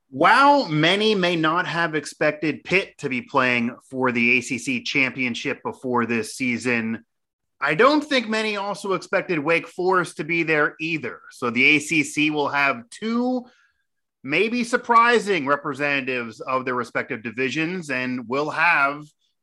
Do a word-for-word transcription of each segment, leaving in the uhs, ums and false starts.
While many may not have expected Pitt to be playing for the A C C championship before this season, I don't think many also expected Wake Forest to be there either. So the A C C will have two maybe surprising representatives of their respective divisions, and will have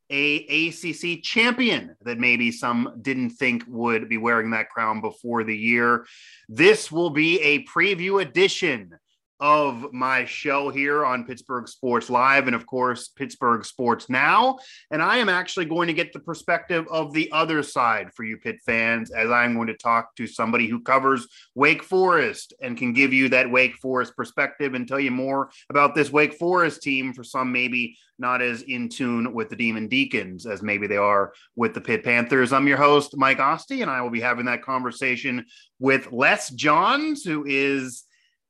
a ACC champion that maybe some didn't think would be wearing that crown before the year. This will be a preview edition of my show here on Pittsburgh Sports Live and, of course, Pittsburgh Sports Now. And I am actually going to get the perspective of the other side for you Pitt fans, as I'm going to talk to somebody who covers Wake Forest and can give you that Wake Forest perspective and tell you more about this Wake Forest team, for some maybe not as in tune with the Demon Deacons as maybe they are with the Pitt Panthers. I'm your host, Mike Oste, and I will be having that conversation with Les Johns, who is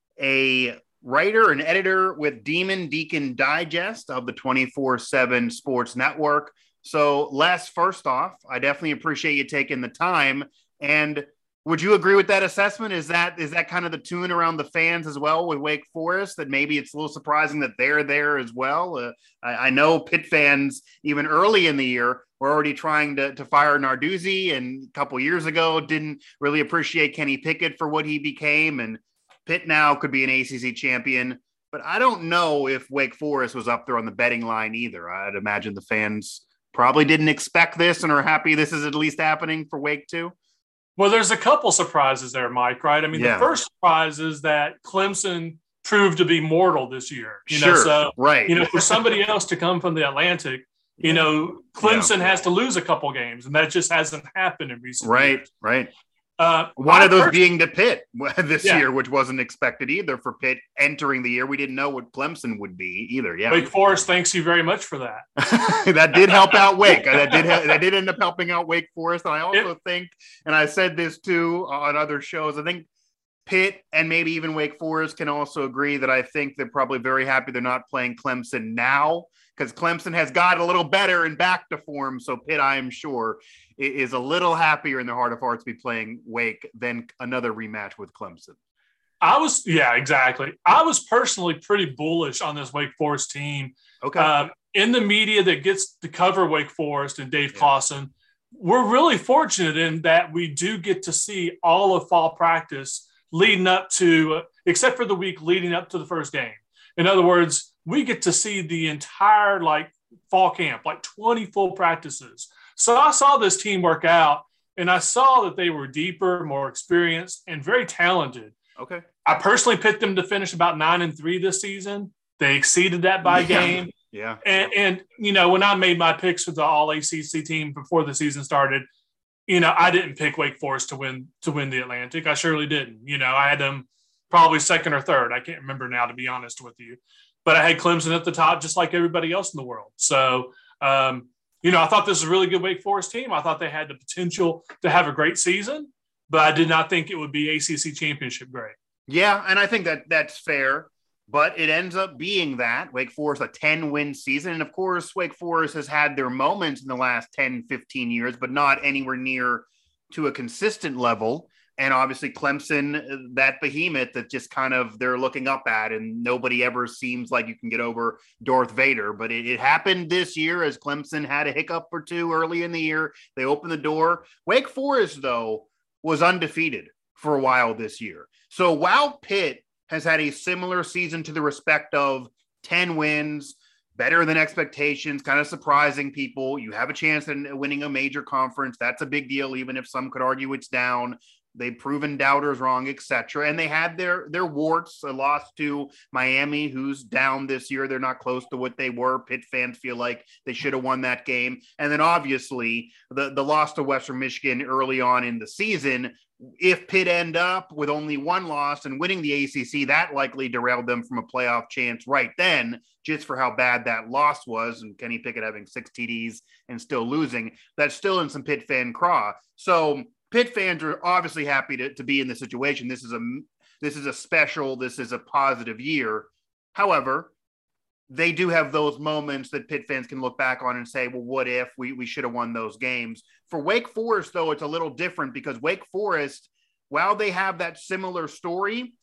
a writer and editor with Demon Deacon Digest of the twenty-four seven Sports Network. So, Les, first off, I definitely appreciate you taking the time. And would you agree with that assessment? Is that is that kind of the tune around the fans as well with Wake Forest, that maybe it's a little surprising that they're there as well? Uh, I, I know Pitt fans, even early in the year, were already trying to, to fire Narduzzi, and a couple years ago didn't really appreciate Kenny Pickett for what he became. And Pitt now could be an A C C champion, but I don't know if Wake Forest was up there on the betting line either. I'd imagine the fans probably didn't expect this and are happy this is at least happening for Wake too. Well, there's a couple surprises there, Mike, right? I mean, yeah. The first surprise is that Clemson proved to be mortal this year. You sure, know, so, right. you know, for somebody else to come from the Atlantic, you yeah. know, Clemson yeah. has to lose a couple games, and that just hasn't happened in recent right, years. Right, right. Uh, One I of those pers- being to Pitt this yeah. year, which wasn't expected either for Pitt entering the year. We didn't know what Clemson would be either. Yeah, Wake Forest thanks you very much for that. That did help out Wake. That did ha- that did end up helping out Wake Forest. And I also it, think, and I said this too on other shows, I think Pitt and maybe even Wake Forest can also agree that I think they're probably very happy they're not playing Clemson now, because Clemson has got a little better and back to form. So Pitt, I am sure, is a little happier in their heart of hearts to be playing Wake than another rematch with Clemson. I was, yeah, exactly. I was personally pretty bullish on this Wake Forest team. Okay. Um, in the media that gets to cover Wake Forest and Dave yeah. Clawson, we're really fortunate in that we do get to see all of fall practice leading up to, except for the week leading up to the first game. In other words, we get to see the entire like fall camp, like twenty full practices. So I saw this team work out, and I saw that they were deeper, more experienced, and very talented. Okay. I personally picked them to finish about nine and three this season. They exceeded that by yeah. game. Yeah. And, and, you know, when I made my picks for the all A C C team before the season started, you know, I didn't pick Wake Forest to win, to win the Atlantic. I surely didn't. You know, I had them probably second or third. I can't remember now, to be honest with you. But I had Clemson at the top, just like everybody else in the world. So, um, you know, I thought this was a really good Wake Forest team. I thought they had the potential to have a great season, but I did not think it would be A C C championship great. Yeah, and I think that that's fair, but it ends up being that Wake Forest, a ten-win season. And, of course, Wake Forest has had their moments in the last ten, fifteen years, but not anywhere near to a consistent level. And obviously Clemson, that behemoth that just kind of they're looking up at, and nobody ever seems like you can get over Darth Vader. But it, it happened this year as Clemson had a hiccup or two early in the year. They opened the door. Wake Forest, though, was undefeated for a while this year. So while Pitt has had a similar season to the respect of ten wins, better than expectations, kind of surprising people, you have a chance at winning a major conference. That's a big deal, even if some could argue it's down. They've proven doubters wrong, et cetera. And they had their their warts. A loss to Miami, who's down this year. They're not close to what they were. Pitt fans feel like they should have won that game. And then obviously the, the loss to Western Michigan early on in the season. If Pitt end up with only one loss and winning the A C C, that likely derailed them from a playoff chance right then, just for how bad that loss was. And Kenny Pickett having six T Ds and still losing. That's still in some Pitt fan craw. So Pitt fans are obviously happy to, to be in this situation. This is a this is a special, this is a positive year. However, they do have those moments that Pitt fans can look back on and say, well, what if we, we should have won those games? For Wake Forest, though, it's a little different because Wake Forest, while they have that similar story,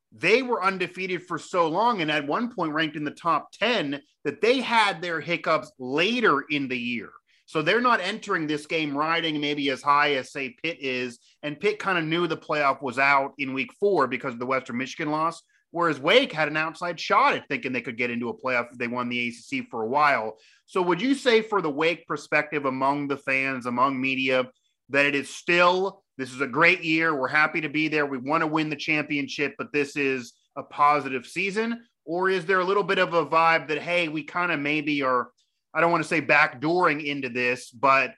they were undefeated for so long and at one point ranked in the top ten that they had their hiccups later in the year. So they're not entering this game riding maybe as high as, say, Pitt is. And Pitt kind of knew the playoff was out in week four because of the Western Michigan loss, whereas Wake had an outside shot at thinking they could get into a playoff if they won the A C C for a while. So would you say for the Wake perspective among the fans, among media, that it is still, this is a great year, we're happy to be there, we want to win the championship, but this is a positive season? Or is there a little bit of a vibe that, hey, we kind of maybe are, I don't want to say backdooring into this, but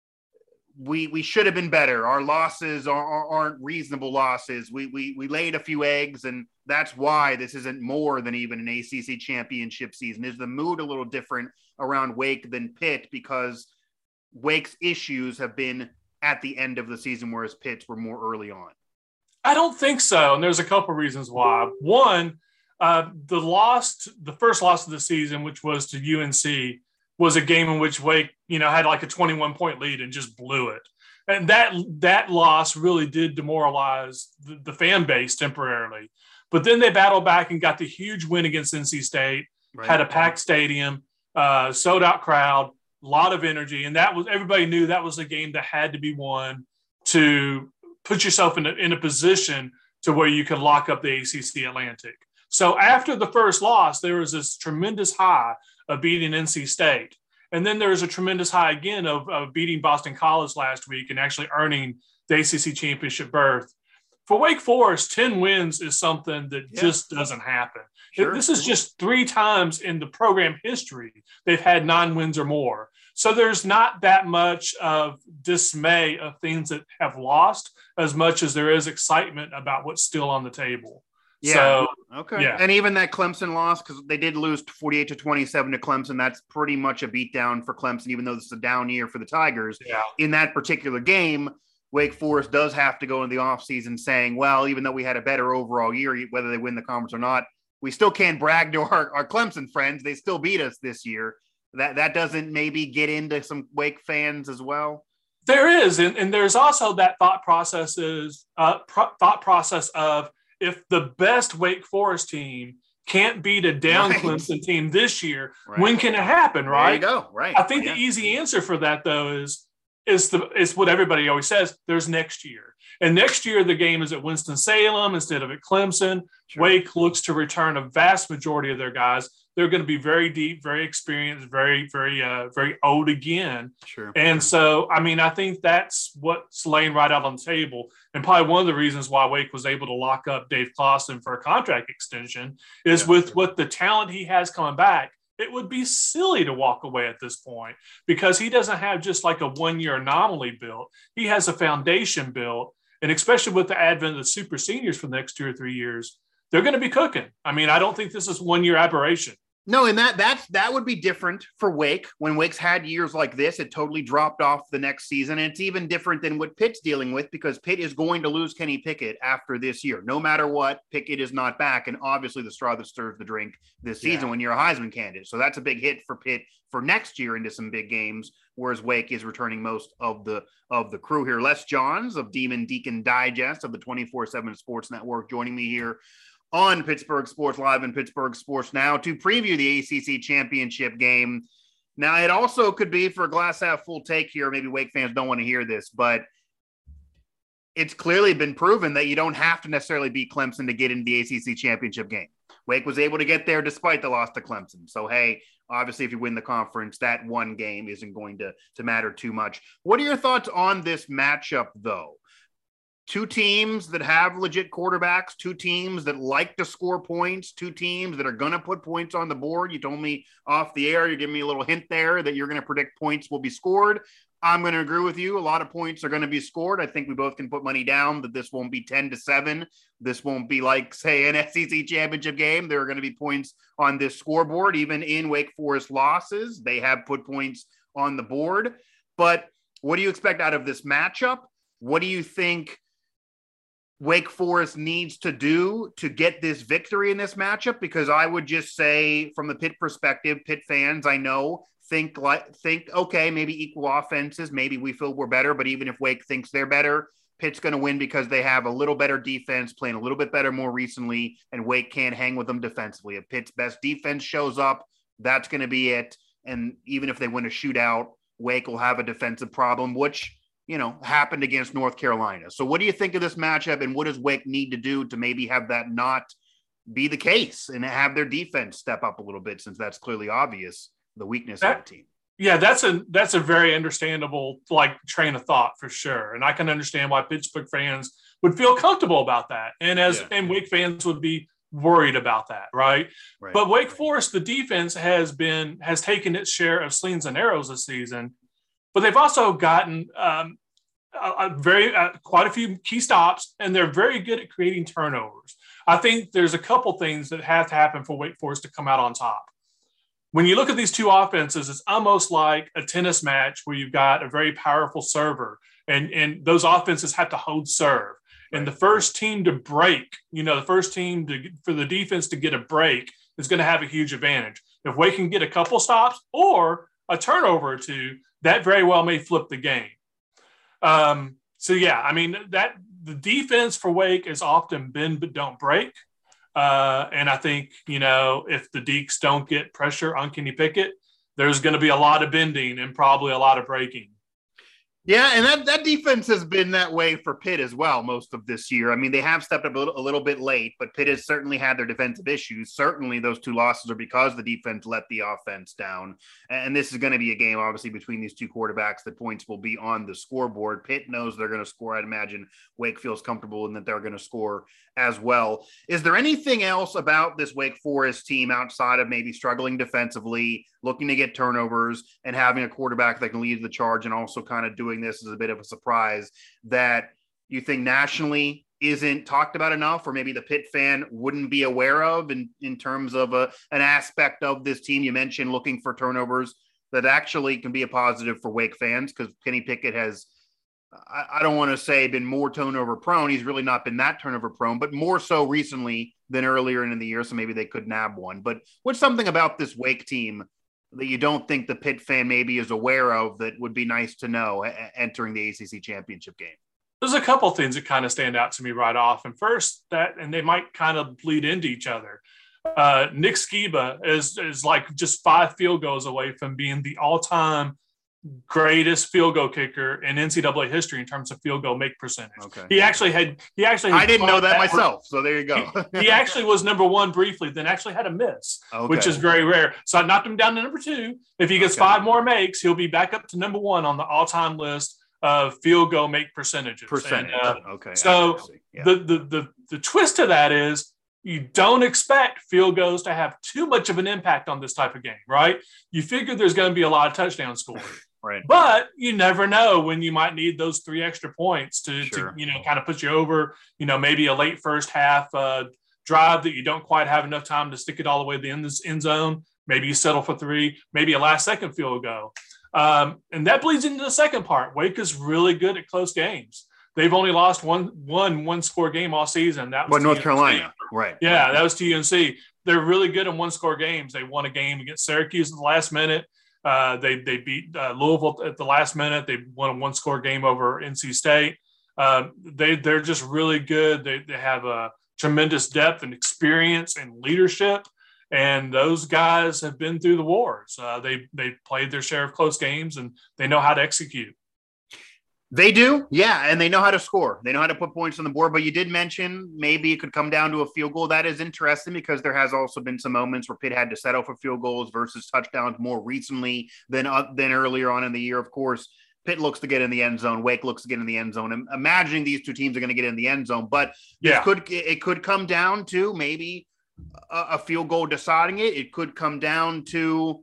we we should have been better. Our losses are, are, aren't reasonable losses. We, we we laid a few eggs, and that's why this isn't more than even an A C C championship season. Is the mood a little different around Wake than Pitt because Wake's issues have been at the end of the season, whereas Pitt's were more early on? I don't think so, and there's a couple reasons why. One, uh, the loss, the first loss of the season, which was to U N C, was a game in which Wake, you know, had like a twenty-one point lead and just blew it. And that that loss really did demoralize the, the fan base temporarily. But then they battled back and got the huge win against N C State, right. Had a packed stadium, uh, sold out crowd, a lot of energy. And that was, everybody knew that was a game that had to be won to put yourself in a, in a position to where you could lock up the A C C Atlantic. So after the first loss, there was this tremendous high of beating N C State. And then there was a tremendous high again of, of beating Boston College last week and actually earning the A C C championship berth. For Wake Forest, ten wins is something that yeah. just doesn't happen. Sure. This is just three times in the program history they've had nine wins or more. So there's not that much of dismay of things that have lost as much as there is excitement about what's still on the table. Yeah. So, okay. Yeah. And even that Clemson loss, because they did lose forty-eight to twenty-seven to Clemson. That's pretty much a beatdown for Clemson, even though this is a down year for the Tigers. Yeah. In that particular game, Wake Forest does have to go in the offseason saying, well, even though we had a better overall year, whether they win the conference or not, we still can't brag to our, our Clemson friends. They still beat us this year. That that doesn't maybe get into some Wake fans as well? There is. And, and there's also that thought process is uh, pro- thought process of, if the best Wake Forest team can't beat a down right. Clemson team this year, right. when can it happen, right? There you go, right. I think yeah. the easy answer for that, though, is is the is what everybody always says, there's next year. And next year, the game is at Winston-Salem instead of at Clemson. Sure. Wake looks to return a vast majority of their guys. They're going to be very deep, very experienced, very, very, uh, very old again. Sure. And so, I mean, I think that's what's laying right out on the table. And probably one of the reasons why Wake was able to lock up Dave Clawson for a contract extension is yeah, with sure. what the talent he has coming back. It would be silly to walk away at this point because he doesn't have just like a one-year anomaly built. He has a foundation built. And especially with the advent of the super seniors for the next two or three years, they're going to be cooking. I mean, I don't think this is one year aberration. No, and that that's that would be different for Wake. When Wake's had years like this, it totally dropped off the next season. And it's even different than what Pitt's dealing with because Pitt is going to lose Kenny Pickett after this year. No matter what, Pickett is not back. And obviously the straw that stirs the drink this season yeah. when you're a Heisman candidate. So that's a big hit for Pitt for next year into some big games, whereas Wake is returning most of the of the crew here. Les Johns of Demon Deacon Digest of the twenty-four seven Sports Network joining me here on Pittsburgh Sports Live and Pittsburgh Sports Now to preview the A C C championship game. Now, it also could be for a glass half full take here. Maybe Wake fans don't want to hear this, but it's clearly been proven that you don't have to necessarily beat Clemson to get into the A C C championship game. Wake was able to get there despite the loss to Clemson. So, hey, obviously, if you win the conference, that one game isn't going to, to matter too much. What are your thoughts on this matchup, though? Two teams that have legit quarterbacks, two teams that like to score points, two teams that are going to put points on the board. You told me off the air, you're giving me a little hint there that you're going to predict points will be scored. I'm going to agree with you. A lot of points are going to be scored. I think we both can put money down that this won't be ten to seven. This won't be like, say, an S E C championship game. There are going to be points on this scoreboard. Even in Wake Forest losses, they have put points on the board. But what do you expect out of this matchup? What do you think Wake Forest needs to do to get this victory in this matchup? Because I would just say from the Pitt perspective, Pitt fans, I know, think like think, okay, maybe equal offenses. Maybe we feel we're better, but even if Wake thinks they're better, Pitt's going to win because they have a little better defense, playing a little bit better more recently, and Wake can't hang with them defensively. If Pitt's best defense shows up, that's going to be it. And even if they win a shootout, Wake will have a defensive problem, which, you know, happened against North Carolina. So what do you think of this matchup, and what does Wake need to do to maybe have that not be the case and have their defense step up a little bit, since that's clearly obvious, the weakness that, of the team? Yeah, that's a that's a very understandable like train of thought for sure. And I can understand why Pittsburgh fans would feel comfortable about that. And as yeah. and Wake fans would be worried about that, right? right but Wake right. Forest, the defense has been has taken its share of slings and arrows this season, but they've also gotten um, a, a very uh, quite a few key stops, and they're very good at creating turnovers. I think there's a couple things that have to happen for Wake Forest to come out on top. When you look at these two offenses, it's almost like a tennis match where you've got a very powerful server, and, and those offenses have to hold serve. And the first team to break, you know, the first team to for the defense to get a break is going to have a huge advantage. If Wake can get a couple stops or a turnover or two, that very well may flip the game. Um, so, yeah, I mean, that the defense for Wake is often bend but don't break. Uh, and I think, you know, if the Deeks don't get pressure on Kenny Pickett, there's going to be a lot of bending and probably a lot of breaking. Yeah, and that, that defense has been that way for Pitt as well most of this year. I mean, they have stepped up a little, a little bit late, but Pitt has certainly had their defensive issues. Certainly those two losses are because the defense let the offense down. And this is going to be a game, obviously, between these two quarterbacks. The points will be on the scoreboard. Pitt knows they're going to score. I'd imagine Wake feels comfortable in that they're going to score as well. Is there anything else about this Wake Forest team outside of maybe struggling defensively, looking to get turnovers, and having a quarterback that can lead the charge, and also kind of doing this as a bit of a surprise, that you think nationally isn't talked about enough, or maybe the Pitt fan wouldn't be aware of in, in terms of a, an aspect of this team? You mentioned looking for turnovers that actually can be a positive for Wake fans, because Kenny Pickett has, I, I don't want to say been more turnover prone. He's really not been that turnover prone, but more so recently than earlier in the year. So maybe they could nab one. But what's something about this Wake team that you don't think the Pitt fan maybe is aware of that would be nice to know a- entering the A C C championship game? There's a couple things that kind of stand out to me right off. And first, that, and they might kind of bleed into each other. Uh, Nick Skiba is, is like just five field goals away from being the all-time greatest field goal kicker in N C double A history in terms of field goal make percentage. Okay. He actually had, he actually, had I didn't know that, that myself. So there you go. he, he actually was number one briefly, then actually had a miss, okay. which is very rare. So I knocked him down to number two. If he gets okay. five more makes, he'll be back up to number one on the all-time list of field goal make percentages. Percentage. And, uh, okay. So yeah. the, the, the, the twist to that is you don't expect field goals to have too much of an impact on this type of game, right? You figure there's going to be a lot of touchdowns scored. Right. But you never know when you might need those three extra points to, sure. to you know, kind of put you over, you know, maybe a late first half uh, drive that you don't quite have enough time to stick it all the way to the end, end zone. Maybe you settle for three, maybe a last second field goal. Um, and that bleeds into the second part. Wake is really good at close games. They've only lost one, one, one score game all season. That was well, North Carolina. Right. Yeah, right. That was to U N C. They're really good in one score games. They won a game against Syracuse at the last minute. Uh, they they beat uh, Louisville at the last minute. They won a one-score game over N C State. Uh, they they're just really good. They they have a tremendous depth and experience and leadership, and those guys have been through the wars. Uh, they they played their share of close games, and they know how to execute. They do, yeah, and they know how to score. They know how to put points on the board, but you did mention maybe it could come down to a field goal. That is interesting because there has also been some moments where Pitt had to settle for field goals versus touchdowns more recently than, uh, than earlier on in the year. Of course, Pitt looks to get in the end zone. Wake looks to get in the end zone. I'm imagining these two teams are going to get in the end zone, but yeah. it could it could come down to maybe a, a field goal deciding it. It could come down to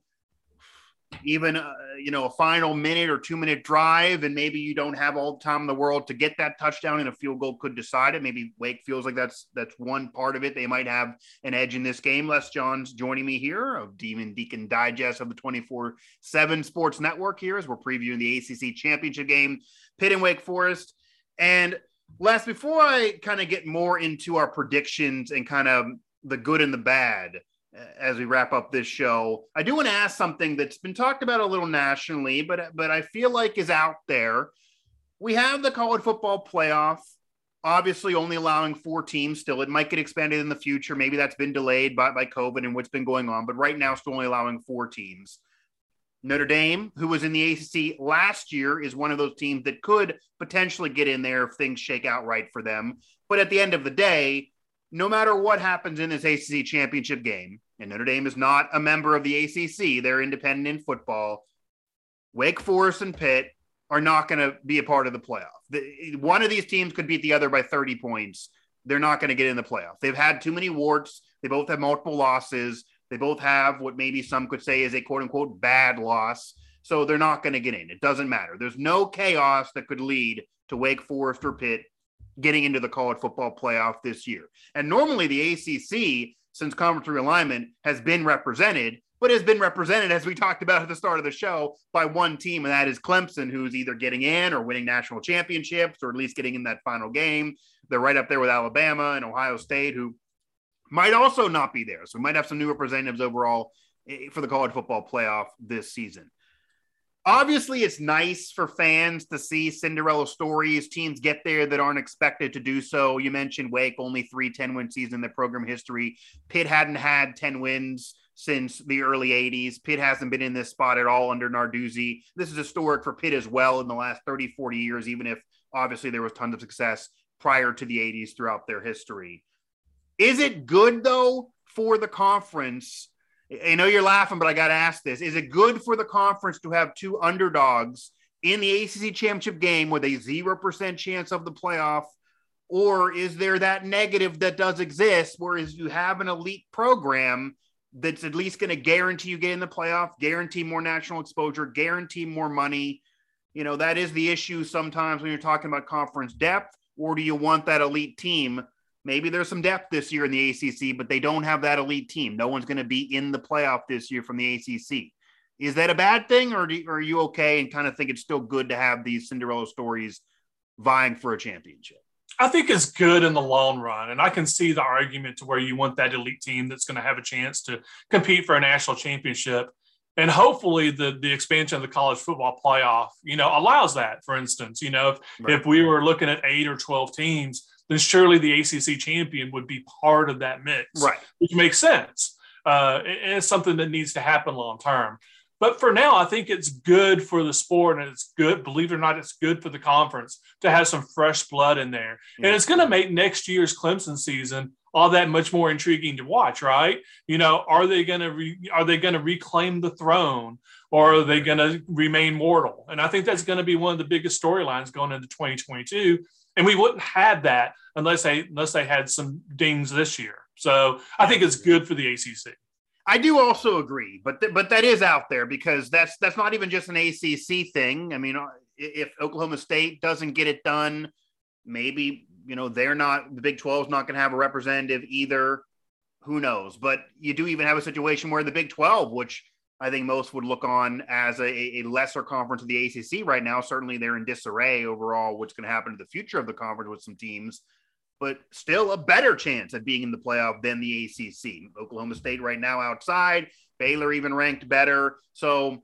even, uh, you know, a final minute or two minute drive, and maybe you don't have all the time in the world to get that touchdown, and a field goal could decide it. Maybe Wake feels like that's, that's one part of it. They might have an edge in this game. Les Johns joining me here of Demon Deacon Digest of the twenty-four seven Sports Network here as we're previewing the A C C championship game, Pitt and Wake Forest. And Les, before I kind of get more into our predictions and kind of the good and the bad, as we wrap up this show, I do want to ask something that's been talked about a little nationally, but but I feel like is out there. we have the college football playoff, obviously only allowing four teams still. It might get expanded in the future. Maybe that's been delayed by, by COVID and what's been going on, but right now still only allowing four teams. Notre Dame, who was in the A C C last year, is one of those teams that could potentially get in there if things shake out right for them. But at the end of the day, no matter what happens in this A C C championship game, and Notre Dame is not a member of the A C C, they're independent in football, Wake Forest and Pitt are not going to be a part of the playoff. The, one of these teams could beat the other by thirty points. They're not going to get in the playoff. They've had too many warts. They both have multiple losses. They both have what maybe some could say is a quote-unquote bad loss. So they're not going to get in. It doesn't matter. There's no chaos that could lead to Wake Forest or Pitt getting into the college football playoff this year. And normally the A C C, since conference realignment, has been represented, but has been represented, as we talked about at the start of the show, by one team, and that is Clemson, who's either getting in or winning national championships, or at least getting in that final game. They're right up there with Alabama and Ohio State, who might also not be there. So we might have some new representatives overall for the college football playoff this season. Obviously, it's nice for fans to see Cinderella stories, teams get there that aren't expected to do so. You mentioned Wake, only three ten-win seasons in their program history. Pitt hadn't had ten wins since the early eighties. Pitt hasn't been in this spot at all under Narduzzi. This is historic for Pitt as well in the last thirty, forty years, even if obviously there was tons of success prior to the eighties throughout their history. Is it good, though, for the conference? I know you're laughing, but I got to ask this. Is it good for the conference to have two underdogs in the A C C championship game with a zero percent chance of the playoff? Or is there that negative that does exist, whereas you have an elite program that's at least going to guarantee you get in the playoff, guarantee more national exposure, guarantee more money? You know, that is the issue sometimes when you're talking about conference depth. Or do you want that elite team? Maybe there's some depth this year in the A C C, but they don't have that elite team. No one's going to be in the playoff this year from the A C C. Is that a bad thing, or, do, or are you okay and kind of think it's still good to have these Cinderella stories vying for a championship? I think it's good in the long run, and I can see the argument to where you want that elite team that's going to have a chance to compete for a national championship. And hopefully the, the expansion of the college football playoff, you know, allows that. For instance, you know, if, right. if we were looking at eight or twelve teams, then surely the A C C champion would be part of that mix, right? Which makes sense. Uh, and it's something that needs to happen long term. But for now, I think it's good for the sport, and it's good, believe it or not, it's good for the conference to have some fresh blood in there. Yeah. And it's going to make next year's Clemson season all that much more intriguing to watch, right? You know, are they going to re- are they going to reclaim the throne, or are they going to remain mortal? And I think that's going to be one of the biggest storylines going into twenty twenty-two. And we wouldn't have that unless they unless they had some dings this year. So I think it's good for the A C C. I do also agree, but th- but that is out there because that's that's not even just an A C C thing. I mean, if Oklahoma State doesn't get it done, maybe, you know, they're not, the Big twelve is not going to have a representative either. Who knows? But you do even have a situation where the Big twelve, which I think most would look on as a, a lesser conference of the A C C right now. Certainly they're in disarray overall, what's going to happen to the future of the conference with some teams, but still a better chance at being in the playoff than the A C C. Oklahoma State right now outside, Baylor even ranked better. So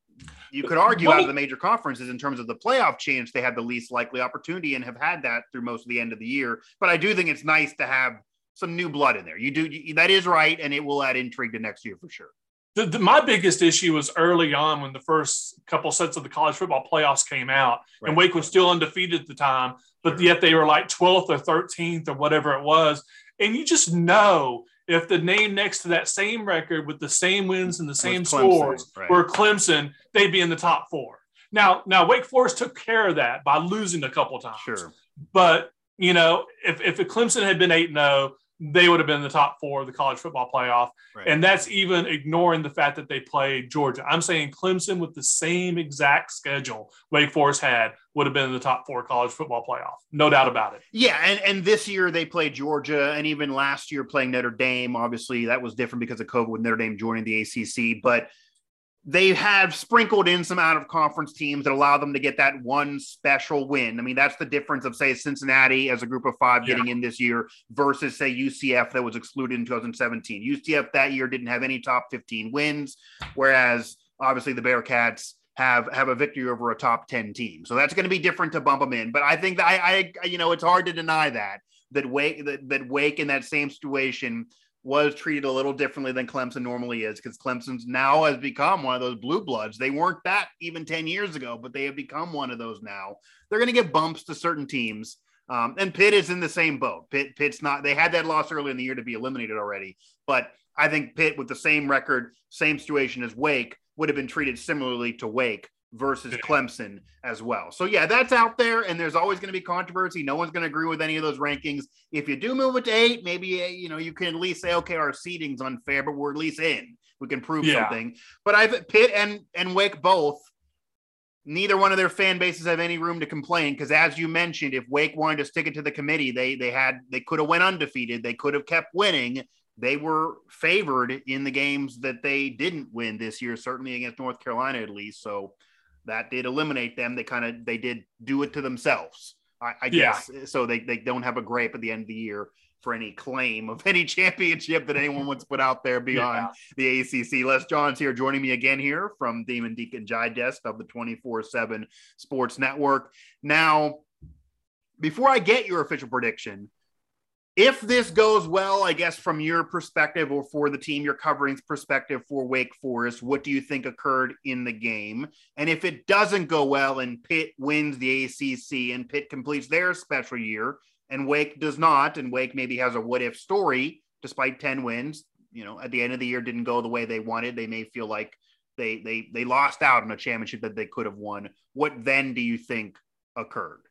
you could argue out of the major conferences in terms of the playoff chance, they had the least likely opportunity and have had that through most of the end of the year. But I do think it's nice to have some new blood in there. You do, you, that is right. And it will add intrigue to next year for sure. The, the, my biggest issue was early on when the first couple sets of the college football playoffs came out, right. and Wake was still undefeated at the time, but sure. yet they were like twelfth or thirteenth or whatever it was. And you just know if the name next to that same record with the same wins and the same scores right. were Clemson, they'd be in the top four. Now, now Wake Forest took care of that by losing a couple times. Sure. But, you know, if, if the Clemson had been eight and oh, they would have been in the top four of the college football playoff. Right. And that's even ignoring the fact that they played Georgia. I'm saying Clemson with the same exact schedule Wake Forest had would have been in the top four college football playoff. No doubt about it. Yeah. And, and this year they played Georgia, and even last year playing Notre Dame. Obviously that was different because of COVID with Notre Dame joining the A C C, but they have sprinkled in some out of conference teams that allow them to get that one special win. I mean, that's the difference of, say, Cincinnati as a group of five yeah. getting in this year versus, say, U C F that was excluded in two thousand seventeen. U C F that year didn't have any top fifteen wins, whereas obviously the Bearcats have have a victory over a top ten team. So that's going to be different to bump them in. But I think that I, I you know, it's hard to deny that that Wake that, that Wake in that same situation was treated a little differently than Clemson normally is, because Clemson's now has become one of those blue bloods. They weren't that even ten years ago, but they have become one of those now. They're going to get bumps to certain teams. Um, and Pitt is in the same boat. Pitt, Pitt's not, they had that loss early in the year to be eliminated already. But I think Pitt, with the same record, same situation as Wake, would have been treated similarly to Wake versus Clemson as well. So yeah, that's out there, and there's always going to be controversy. No one's going to agree with any of those rankings. If you do move it to eight, maybe, you know, you can at least say, okay, our seeding's unfair, but we're at least in. We can prove yeah. something. But I've Pitt and, and Wake both, neither one of their fan bases have any room to complain, because as you mentioned, if Wake wanted to stick it to the committee, they they had they could have went undefeated. They could have kept winning. They were favored in the games that they didn't win this year, certainly against North Carolina at least. So that did eliminate them. They kind of they did do it to themselves, I, I guess. Yeah. So they, they don't have a grape at the end of the year for any claim of any championship that anyone wants to put out there beyond yeah. the A C C. Les Johns here joining me again here from Demon Deacon Digest of the twenty-four seven Sports Network. Now, before I get your official prediction, if this goes well, I guess from your perspective or for the team you're covering's perspective for Wake Forest, what do you think occurred in the game? And if it doesn't go well and Pitt wins the A C C and Pitt completes their special year and Wake does not, and Wake maybe has a what if story despite ten wins, you know, at the end of the year didn't go the way they wanted, they may feel like they they they lost out on a championship that they could have won. What then do you think occurred?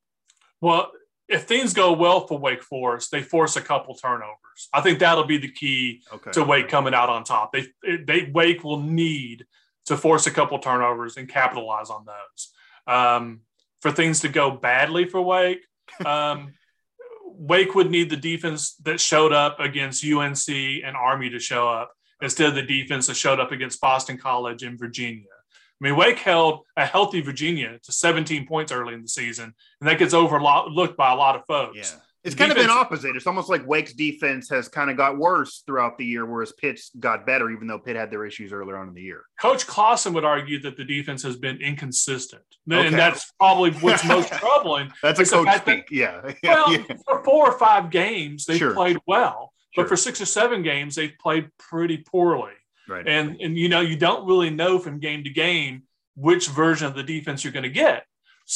Well, if things go well for Wake Forest, they force a couple turnovers. I think that'll be the key okay. to Wake coming out on top. They, they Wake will need to force a couple turnovers and capitalize on those. Um, for things to go badly for Wake, um, Wake would need the defense that showed up against U N C and Army to show up instead of the defense that showed up against Boston College and Virginia. I mean, Wake held a healthy Virginia to seventeen points early in the season, and that gets overlooked by a lot of folks. Yeah. It's the kind defense, of been opposite. It's almost like Wake's defense has kind of got worse throughout the year, whereas Pitt's got better, even though Pitt had their issues earlier on in the year. Coach Clausen would argue that the defense has been inconsistent, okay. and that's probably what's most troubling. That's a coach speak, that, yeah. Well, yeah. for four or five games, they've sure. played well, sure. but for six or seven games, they've played pretty poorly. Right. And, and, you know, you don't really know from game to game which version of the defense you're going to get.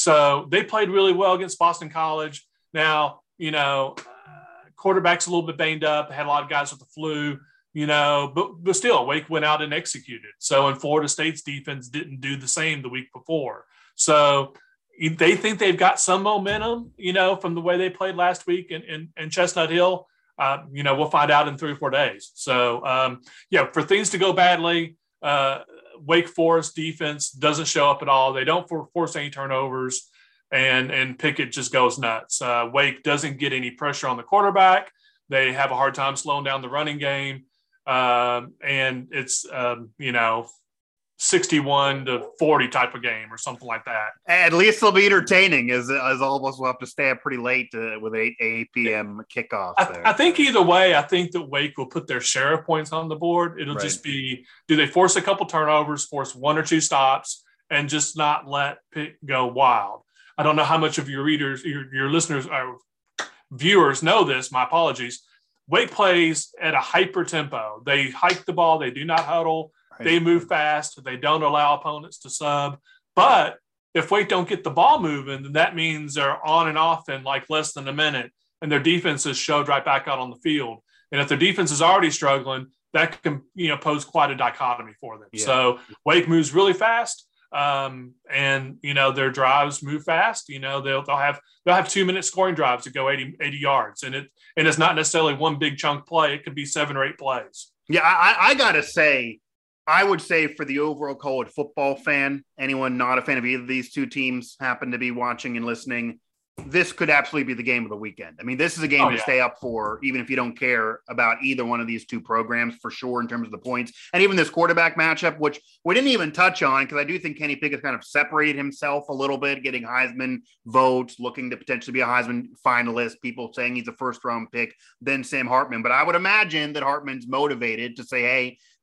So they played really well against Boston College. Now, you know, uh, quarterback's a little bit banged up, had a lot of guys with the flu, you know, but, but still Wake went out and executed. So, and Florida State's defense didn't do the same the week before. So they think they've got some momentum, you know, from the way they played last week in, in, in Chestnut Hill. Uh, you know, we'll find out in three or four days. So, um, yeah, for things to go badly, uh, Wake Forest defense doesn't show up at all. They don't for, force any turnovers, and and Pickett just goes nuts. Uh, Wake doesn't get any pressure on the quarterback. They have a hard time slowing down the running game, um, and it's um, you know sixty-one to forty type of game or something like that. At least it'll be entertaining, as as all of us will have to stay up pretty late to, with eight p.m. kickoff. I, I think either way, I think that Wake will put their share of points on the board. It'll right. just be, do they force a couple turnovers, force one or two stops, and just not let Pitt go wild? I don't know how much of your readers, your, your listeners, or viewers know this. My apologies. Wake plays at a hyper tempo. They hike the ball. They do not huddle. They move fast. They don't allow opponents to sub. But if Wake don't get the ball moving, then that means they're on and off in like less than a minute, and their defense is showed right back out on the field. And if their defense is already struggling, that can, you know, pose quite a dichotomy for them. Yeah. So Wake moves really fast, um, and you know their drives move fast. You know they'll they'll have they'll have two minute scoring drives that go eighty, eighty yards, and it and it's not necessarily one big chunk play. It could be seven or eight plays. Yeah, I, I gotta say. I would say for the overall college football fan, anyone not a fan of either of these two teams happen to be watching and listening, this could absolutely be the game of the weekend. I mean, this is a game oh, to yeah. stay up for, even if you don't care about either one of these two programs for sure in terms of the points. And even this quarterback matchup, which we didn't even touch on, because I do think Kenny Pickett kind of separated himself a little bit, getting Heisman votes, looking to potentially be a Heisman finalist, people saying he's a first round pick, then Sam Hartman. But I would imagine that Hartman's motivated to say, hey,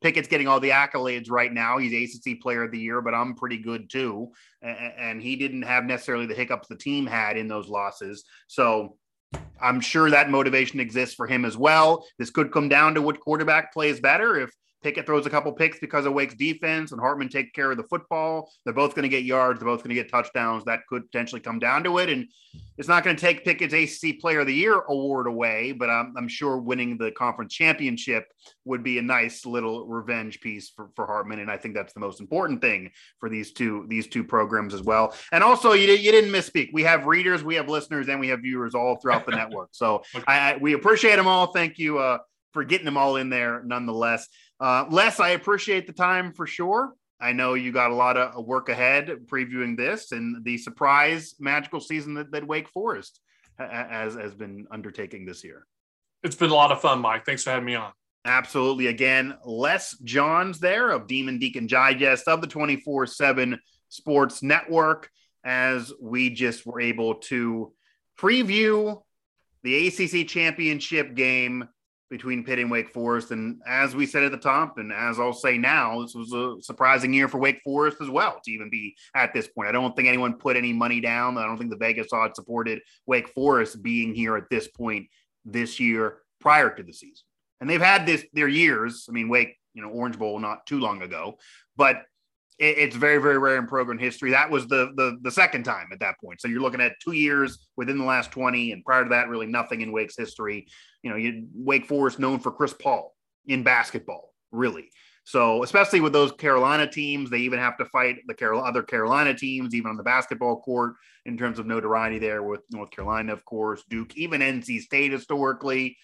Pickett's getting all the accolades right now. He's A C C Player of the Year, but I'm pretty good too. And, and he didn't have necessarily the hiccups the team had in those losses. So I'm sure that motivation exists for him as well. This could come down to what quarterback plays better. If Pickett throws a couple picks because of Wake's defense and Hartman takes care of the football, they're both going to get yards. They're both going to get touchdowns. That could potentially come down to it. And it's not going to take Pickett's A C C Player of the Year award away, but I'm, I'm sure winning the conference championship would be a nice little revenge piece for, for Hartman. And I think that's the most important thing for these two, these two programs as well. And also you, you didn't misspeak. We have readers, we have listeners, and we have viewers all throughout the network. So I, I, we appreciate them all. Thank you uh, for getting them all in there nonetheless. Uh, Les, I appreciate the time for sure. I know you got a lot of work ahead previewing this and the surprise magical season that, that Wake Forest has, has been undertaking this year. It's been a lot of fun, Mike. Thanks for having me on. Absolutely. Again, Les Johns there of Demon Deacon Digest of the twenty-four seven Sports Network, as we just were able to preview the A C C championship game between Pitt and Wake Forest. And as we said at the top, and as I'll say now, this was a surprising year for Wake Forest as well to even be at this point. I don't think anyone put any money down. I don't think the Vegas odds supported Wake Forest being here at this point this year prior to the season. And they've had this their years. I mean, Wake, you know, Orange Bowl not too long ago, but it, it's very, very rare in program history. That was the, the the second time at that point. So you're looking at two years within the last twenty, and prior to that, really nothing in Wake's history. You know, you, Wake Forest known for Chris Paul in basketball, really. So especially with those Carolina teams, they even have to fight the Carol, other Carolina teams, even on the basketball court in terms of notoriety there with North Carolina, of course, Duke, even N C State historically.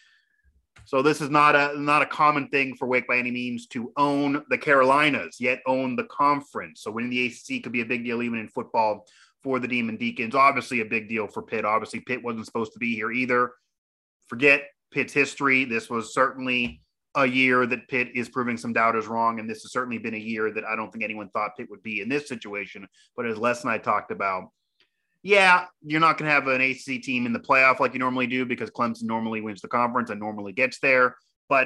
So this is not a not a common thing for Wake by any means to own the Carolinas, yet own the conference. So winning the A C C could be a big deal even in football for the Demon Deacons. Obviously a big deal for Pitt. Obviously Pitt wasn't supposed to be here either. Forget Pitt's history. This was certainly a year that Pitt is proving some doubters wrong, and this has certainly been a year that I don't think anyone thought Pitt would be in this situation. But as Les and I talked about, yeah, you're not going to have an A C C team in the playoff like you normally do because Clemson normally wins the conference and normally gets there. But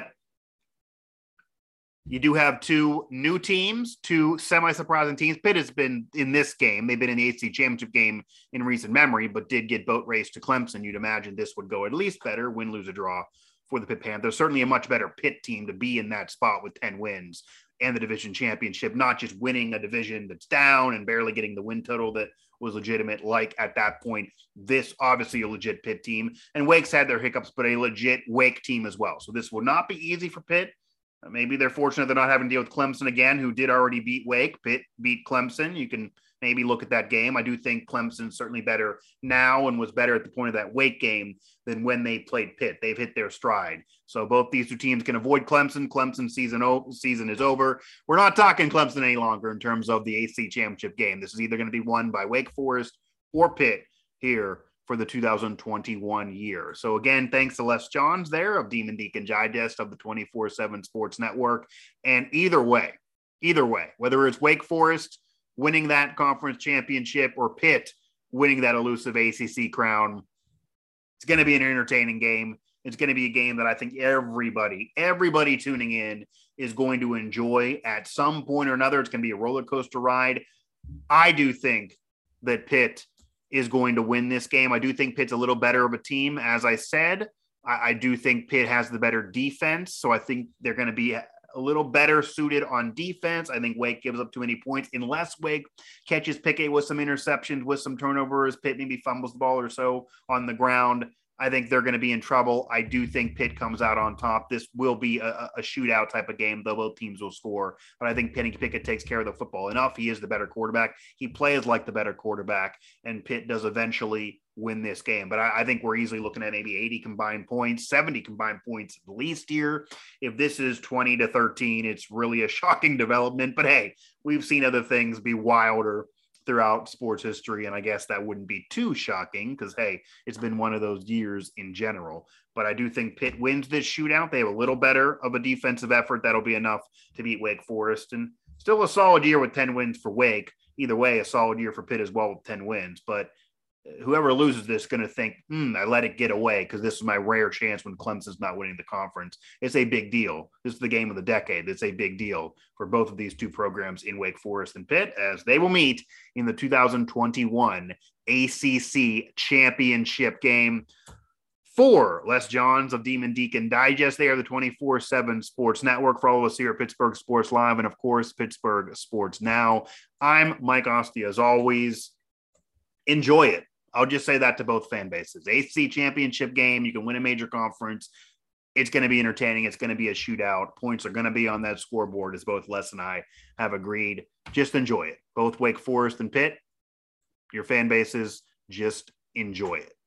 you do have two new teams, two semi-surprising teams. Pitt has been in this game. They've been in the A C C championship game in recent memory, but did get boat raced to Clemson. You'd imagine this would go at least better, win, lose, or draw for the Pitt Panthers. Certainly a much better Pitt team to be in that spot with ten wins and the division championship, not just winning a division that's down and barely getting the win total that was legitimate. Like at that point, this obviously a legit Pitt team, and Wake's had their hiccups, but a legit Wake team as well. So this will not be easy for Pitt. Maybe they're fortunate they're not having to deal with Clemson again, who did already beat Wake. Pitt beat Clemson. You can maybe look at that game. I do think Clemson's certainly better now and was better at the point of that Wake game than when they played Pitt. They've hit their stride. So both these two teams can avoid Clemson. Clemson's season, o- season is over. We're not talking Clemson any longer in terms of the A C C championship game. This is either going to be won by Wake Forest or Pitt here for the two thousand twenty-one year. So again, thanks to Les Johns there of Demon Deacon Digest of the twenty-four seven Sports Network. And either way, either way, whether it's Wake Forest winning that conference championship or Pitt winning that elusive A C C crown, it's going to be an entertaining game. It's going to be a game that I think everybody, everybody tuning in is going to enjoy at some point or another. It's going to be a roller coaster ride. I do think that Pitt is going to win this game. I do think Pitt's a little better of a team. As I said, I, I do think Pitt has the better defense. So I think they're going to be a little better suited on defense. I think Wake gives up too many points unless Wake catches Pickett with some interceptions, with some turnovers. Pitt maybe fumbles the ball or so on the ground. I think they're going to be in trouble. I do think Pitt comes out on top. This will be a, a shootout type of game, though both teams will score. But I think Penny Pickett takes care of the football enough. He is the better quarterback. He plays like the better quarterback, and Pitt does eventually win this game. But I, I think we're easily looking at maybe eighty combined points, seventy combined points at least here. If this is twenty to thirteen, it's really a shocking development. But hey, we've seen other things be wilder throughout sports history, and I guess that wouldn't be too shocking because, hey, it's been one of those years in general. But I do think Pitt wins this shootout. They have a little better of a defensive effort. That'll be enough to beat Wake Forest, and still a solid year with ten wins for Wake. Either way, a solid year for Pitt as well with ten wins. But whoever loses this is going to think, hmm, I let it get away because this is my rare chance when Clemson's not winning the conference. It's a big deal. This is the game of the decade. It's a big deal for both of these two programs in Wake Forest and Pitt as they will meet in the two thousand twenty-one A C C championship game. For Les Johns of Demon Deacon Digest, they are the twenty-four seven Sports Network. For all of us here at Pittsburgh Sports Live and, of course, Pittsburgh Sports Now. I'm Mike Ostia. As always, enjoy it. I'll just say that to both fan bases. A C C championship game, you can win a major conference. It's going to be entertaining. It's going to be a shootout. Points are going to be on that scoreboard, as both Les and I have agreed. Just enjoy it. Both Wake Forest and Pitt, your fan bases, just enjoy it.